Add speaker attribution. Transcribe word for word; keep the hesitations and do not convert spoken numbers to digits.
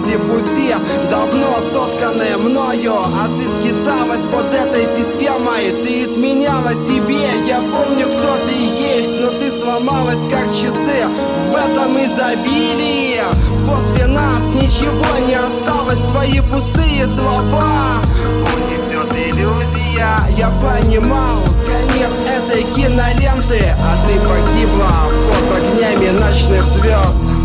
Speaker 1: эти пути давно сотканы мною, а ты скиталась под этой системой. Ты изменяла себе, я помню, кто ты есть, но ты сломалась как часы в этом изобилии. После нас ничего не осталось, твои пустые слова унесет иллюзия. Я понимал конец этой киноленты, а ты погибла под огнями ночных звезд.